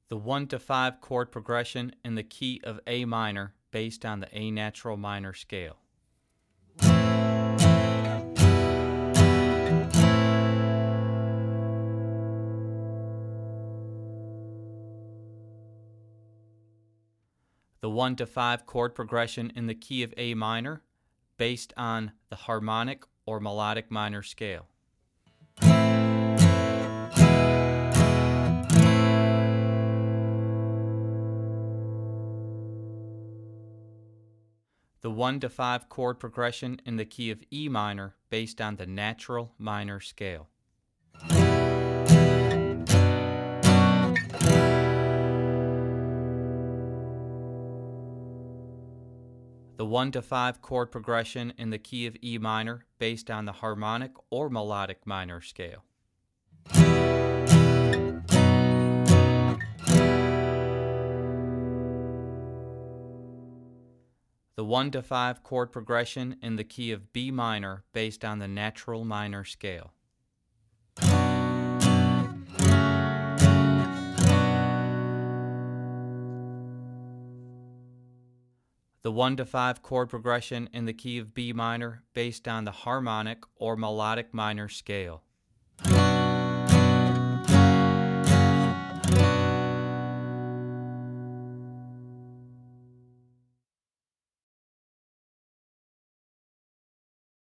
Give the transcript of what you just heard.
The 1 to 5 chord progression in the key of A minor based on the A natural minor scale. The 1 to 5 chord progression in the key of A minor based on the harmonic or melodic minor scale. The 1 to 5 chord progression in the key of E minor based on the natural minor scale. The 1 to 5 chord progression in the key of E minor based on the harmonic or melodic minor scale. The 1 to 5 chord progression in the key of B minor based on the natural minor scale. The 1 to 5 chord progression in the key of B minor based on the harmonic or melodic minor scale.